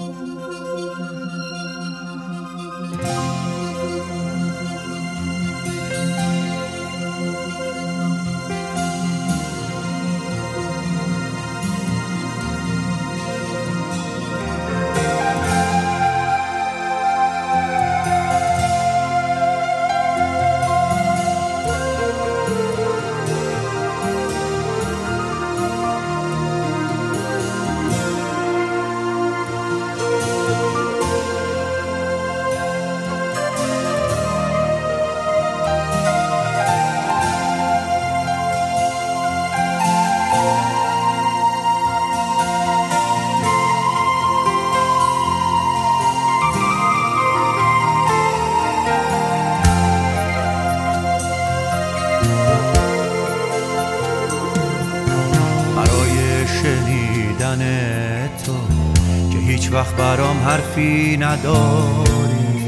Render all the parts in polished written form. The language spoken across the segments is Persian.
شنیدن تو که هیچ وقت برام حرفی نداری،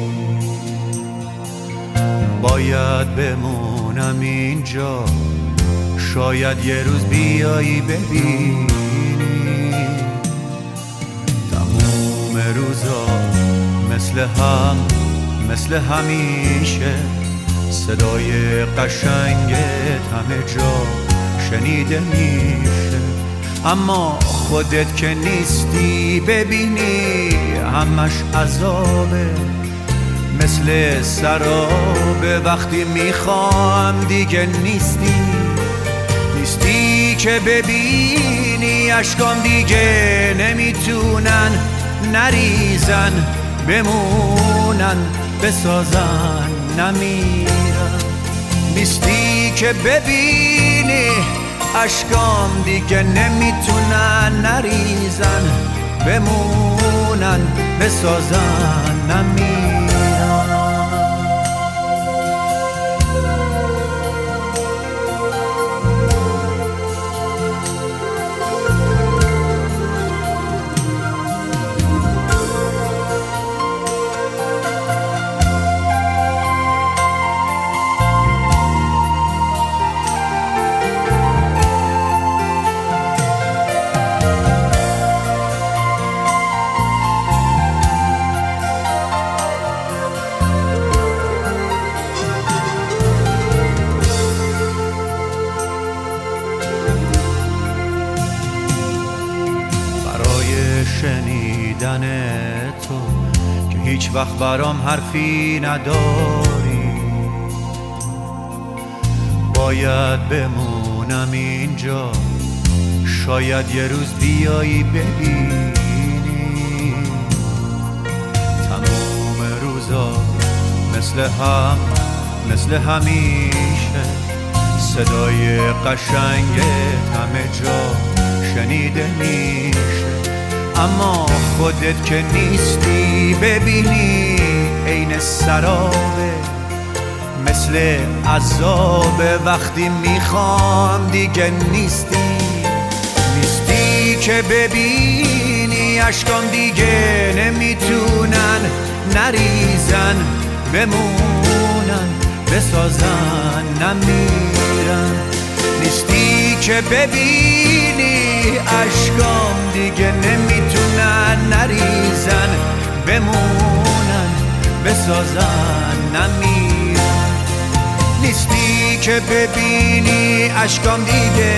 باید بمونم اینجا، شاید یه روز بیایی ببینی. تموم روزا مثل همیشه صدای قشنگت همه جا شنیده میشه، اما خودت که نیستی ببینی همش عذابه، مثل سرابه. وقتی میخوام دیگه نیستی که ببینی اشکام دیگه نمیتونن نریزن، بمونن بسازن نمیرن. نیستی که ببینی اشکام دیگه نمیتونن نریزن، بمونن بسازن نمیرن. شنیدن تو که هیچ وقت برام حرفی نداری، باید بمونم اینجا، شاید یه روز بیایی ببینی. تموم روزا مثل همیشه صدای قشنگت همه جا شنیده میشه، اما خودت که نیستی ببینی عین سرابه، مثل عذابه. وقتی میخوام دیگه نیستی که ببینی اشکام دیگه نمیتونن نریزن، بمونن بسازن نمیرن. نیستی که ببینی اشکام دیگه نمیتونن نریزن، بمونن بسازن نمیرن. نیستی که ببینی اشکام دیگه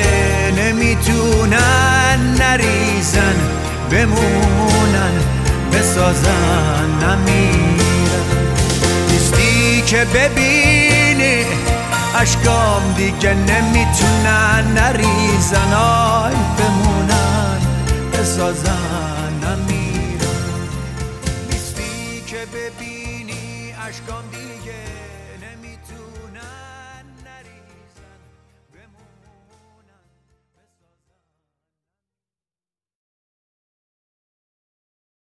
نمیتونن نریزن، بمونن بسازن نمیرن. نیستی که ببینی اشکام دیگه نمیتونن نریزن، آی بمونن بسازن